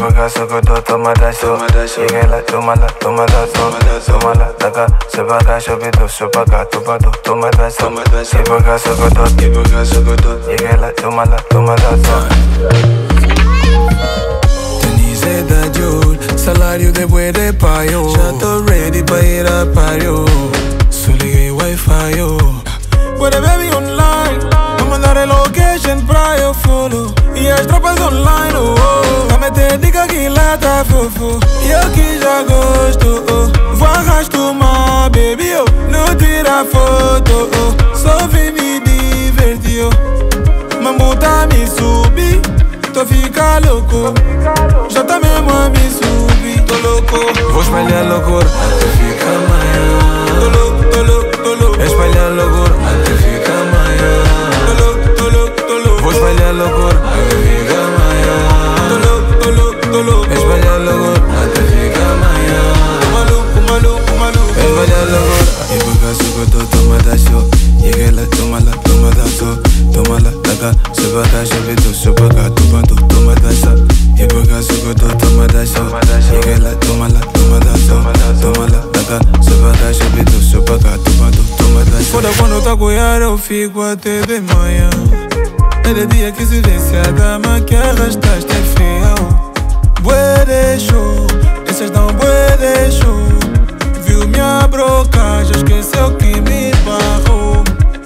Ibuka sokoto toma daso. Igela toma la toma la daga. Sebaka shobido sobaka tobado toma daso. Ibuka sokoto Igela toma la daso. Denise da Jul, salário depois de paio. Já tô ready pra ir a pario. Só liguei Wi-Fi, yo. Put a baby online, vou mandar a location pra eu follow. E as tropas online, oh, oh. Tá meter dica que lá tá fofo. E eu que já gosto, oh. Vou arrastar baby, oh. Não tira foto, oh. Só vim me divertir, oh. Mambo tá me subir, tô fica louco. Já tá mesmo a me subir, tô louco. Vou espalhar loucura até ficar amanhã. Tô louco, tô louco, tô louco. Espalhar loucura até ficar amanhã. Tô louco, tô louco, tô louco. Vou espalhar loucura até ficar amanhã. Tô louco, tô louco, tô louco. Espalhar loucura até ficar amanhã. Tô maluco, maluco. Espalhar loucura. Ibuka sokoto toma daso. Igela toma daso. Toma la daga. Sebaka shobido sobaka tobado toma daso. Ibuka sokoto toma daso. Igela toma daso. Toma la daga. Sebaka shobido sobaka tobado toma daso. Foda quando tá com yara eu fico até de manhã. É de dia que se vence a dama que arrastaste é feia. Bué de show, essas dão bué de show. Viu minha broca, já esqueceu que me barrou.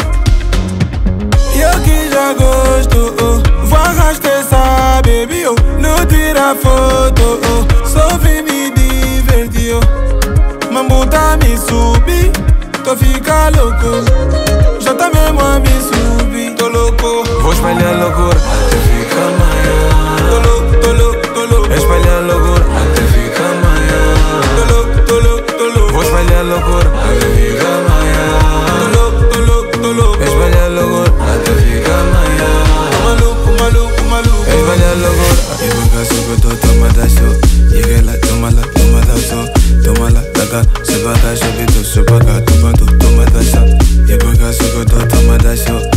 E eu que já gosto, oh. Vou arrastar essa baby, oh. Não tira foto, oh. Só vim me divertir, oh. Mambo tá me subir, tô fica louco. Já tá mesmo a me subir, tô louco. Vou espalhar loucura até ficar amanhã. Tô louco, tô louco, tô louco. Espalhar loucura até ficar amanhã. Tô louco, tô louco, tô louco. Vou espalhar loucura até ficar amanhã. Tô louco, tô louco, tô louco. Espalhar loucura até ficar amanhã. Tô maluco, maluco. Espalhar loucura. Ibuka sokoto toma daso. Igela toma daso. Toma la daga. Sebaka shobido sobaka tobado toma daso. Ibuka sokoto toma daso.